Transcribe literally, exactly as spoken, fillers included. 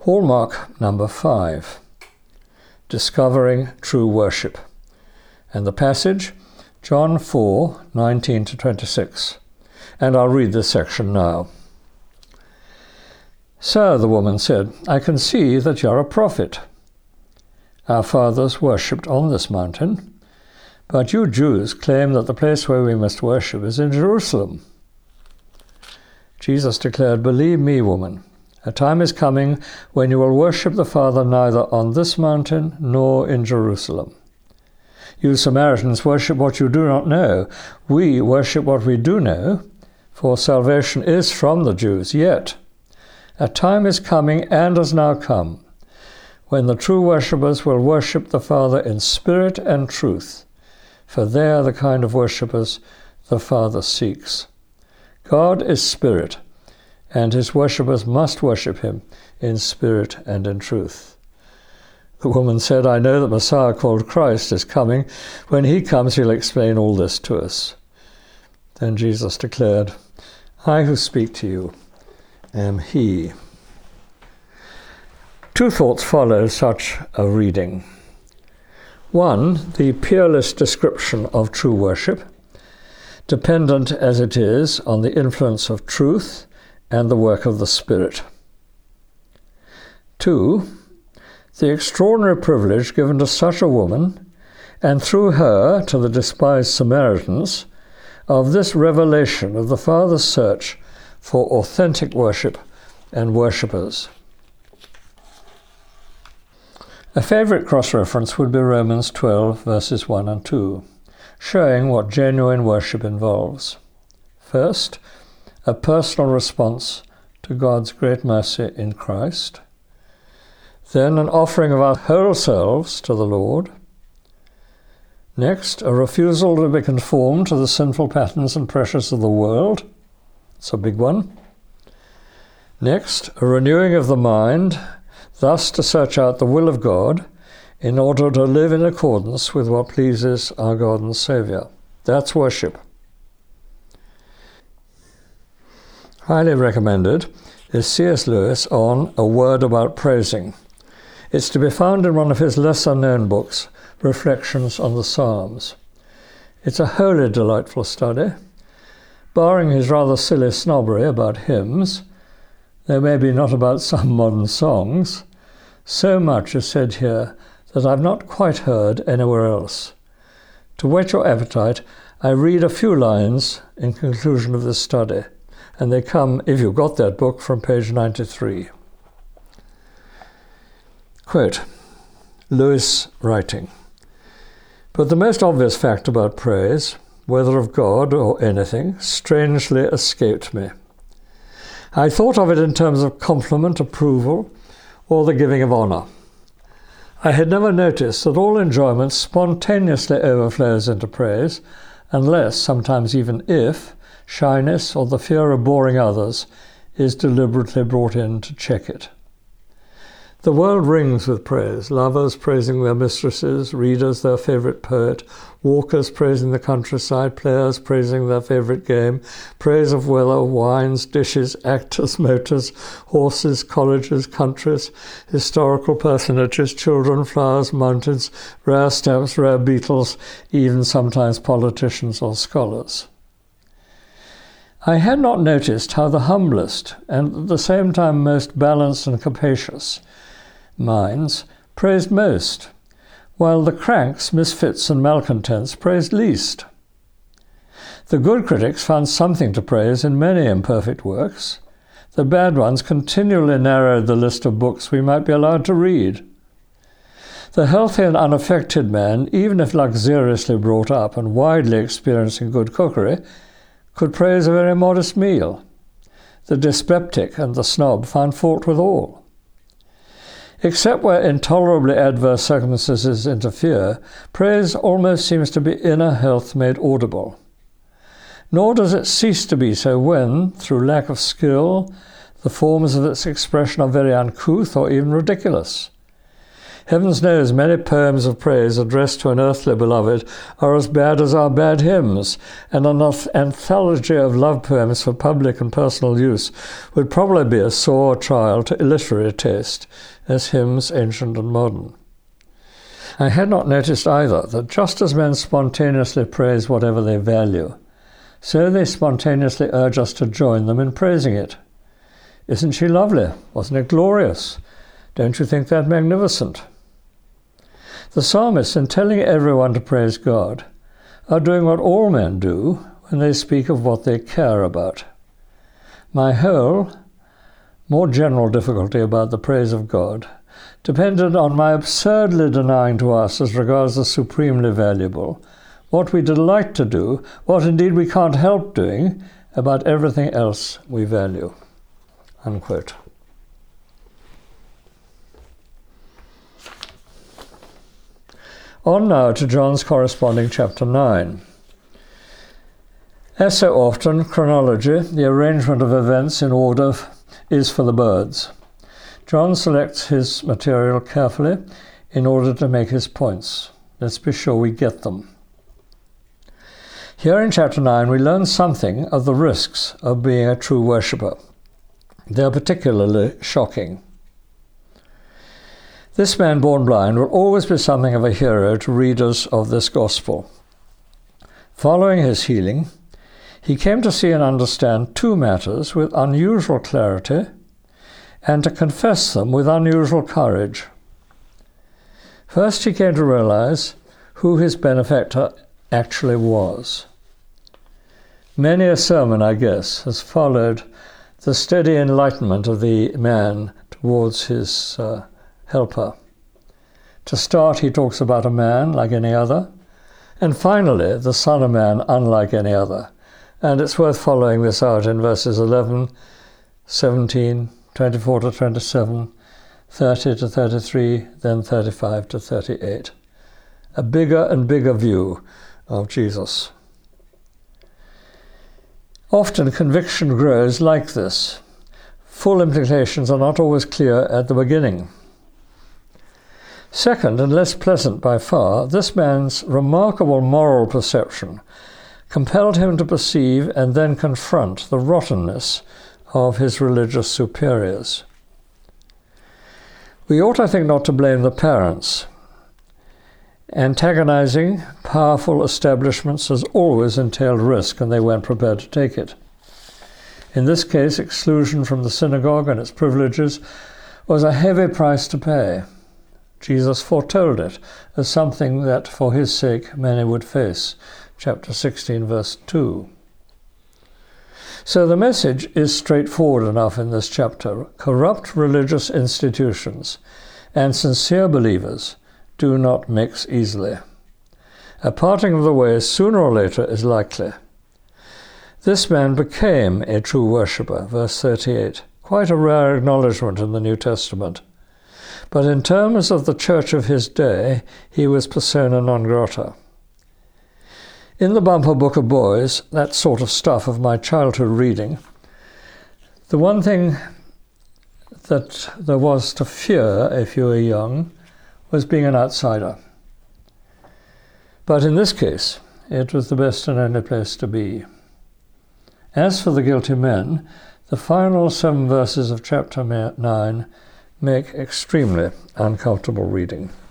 Hallmark number five, Discovering True Worship. And the passage, John four, nineteen to twenty-six. And I'll read this section now. "Sir," the woman said, "I can see that you're a prophet. Our fathers worshipped on this mountain, but you Jews claim that the place where we must worship is in Jerusalem." Jesus declared, "Believe me, woman, a time is coming when you will worship the Father neither on this mountain nor in Jerusalem. You Samaritans worship what you do not know. We worship what we do know, for salvation is from the Jews. Yet a time is coming, and has now come, when the true worshippers will worship the Father in spirit and truth, for they are the kind of worshippers the Father seeks. God is spirit, and his worshippers must worship him in spirit and in truth." The woman said, "I know that Messiah called Christ is coming. When he comes, he'll explain all this to us." Then Jesus declared, "I who speak to you am he." Two thoughts follow such a reading. One, the peerless description of true worship, dependent as it is on the influence of truth and the work of the Spirit. Two, the extraordinary privilege given to such a woman, and through her to the despised Samaritans, of this revelation of the Father's search for authentic worship and worshippers. A favourite cross-reference would be Romans twelve, verses one and two, showing what genuine worship involves. First, a personal response to God's great mercy in Christ. Then an offering of our whole selves to the Lord. Next, a refusal to be conformed to the sinful patterns and pressures of the world. It's a big one. Next, a renewing of the mind, thus to search out the will of God in order to live in accordance with what pleases our God and Saviour. That's worship. Highly recommended is C S Lewis on A Word About Praising. It's to be found in one of his lesser-known books, Reflections on the Psalms. It's a wholly delightful study. Barring his rather silly snobbery about hymns, though maybe not about some modern songs, so much is said here that I've not quite heard anywhere else. To whet your appetite, I read a few lines in conclusion of this study, and they come, if you've got that book, from page ninety-three. Quote, Lewis writing, "But the most obvious fact about praise, whether of God or anything, strangely escaped me. I thought of it in terms of compliment, approval, or the giving of honour. I had never noticed that all enjoyment spontaneously overflows into praise, unless, sometimes even if, shyness or the fear of boring others is deliberately brought in to check it. The world rings with praise, lovers praising their mistresses, readers their favourite poet, walkers praising the countryside, players praising their favourite game, praise of weather, wines, dishes, actors, motors, horses, colleges, countries, historical personages, children, flowers, mountains, rare stamps, rare beetles, even sometimes politicians or scholars. I had not noticed how the humblest and at the same time most balanced and capacious minds praised most, while the cranks, misfits and malcontents praised least. The good critics found something to praise in many imperfect works. The bad ones continually narrowed the list of books we might be allowed to read. The healthy and unaffected man, even if luxuriously brought up and widely experiencing good cookery, could praise a very modest meal. The dyspeptic and the snob found fault with all. Except where intolerably adverse circumstances interfere, praise almost seems to be inner health made audible. Nor does it cease to be so when, through lack of skill, the forms of its expression are very uncouth or even ridiculous. Heavens knows many poems of praise addressed to an earthly beloved are as bad as our bad hymns, and an anthology of love poems for public and personal use would probably be a sore trial to literary taste, as hymns ancient and modern. I had not noticed either that just as men spontaneously praise whatever they value, so they spontaneously urge us to join them in praising it. Isn't she lovely? Wasn't it glorious? Don't you think that magnificent? The psalmists, in telling everyone to praise God, are doing what all men do when they speak of what they care about. My whole, more general difficulty about the praise of God depended on my absurdly denying to us, as regards the supremely valuable, what we delight to do, what indeed we can't help doing, about everything else we value." Unquote. On now to John's corresponding chapter nine. As so often, chronology, the arrangement of events in order, is for the birds. John selects his material carefully in order to make his points. Let's be sure we get them. Here in chapter nine we learn something of the risks of being a true worshipper. They are particularly shocking. This man born blind will always be something of a hero to readers of this gospel. Following his healing, he came to see and understand two matters with unusual clarity and to confess them with unusual courage. First, he came to realize who his benefactor actually was. Many a sermon, I guess, has followed the steady enlightenment of the man towards his uh, helper. To start, he talks about a man like any other, and finally, the Son of Man unlike any other. And it's worth following this out in verses eleven, seventeen, twenty-four to twenty-seven, thirty to thirty-three, then thirty-five to thirty-eight. A bigger and bigger view of Jesus. Often conviction grows like this. Full implications are not always clear at the beginning. Second, and less pleasant by far, this man's remarkable moral perception compelled him to perceive and then confront the rottenness of his religious superiors. We ought, I think, not to blame the parents. Antagonizing powerful establishments has always entailed risk, and they weren't prepared to take it. In this case, exclusion from the synagogue and its privileges was a heavy price to pay. Jesus foretold it as something that, for his sake, many would face. Chapter sixteen, verse two. So the message is straightforward enough in this chapter. Corrupt religious institutions and sincere believers do not mix easily. A parting of the ways sooner or later is likely. This man became a true worshipper, verse thirty-eight, quite a rare acknowledgement in the New Testament. But in terms of the church of his day, he was persona non grata. In the bumper book of boys, that sort of stuff of my childhood reading, the one thing that there was to fear if you were young was being an outsider. But in this case, it was the best and only place to be. As for the guilty men, the final seven verses of chapter nine make extremely uncomfortable reading.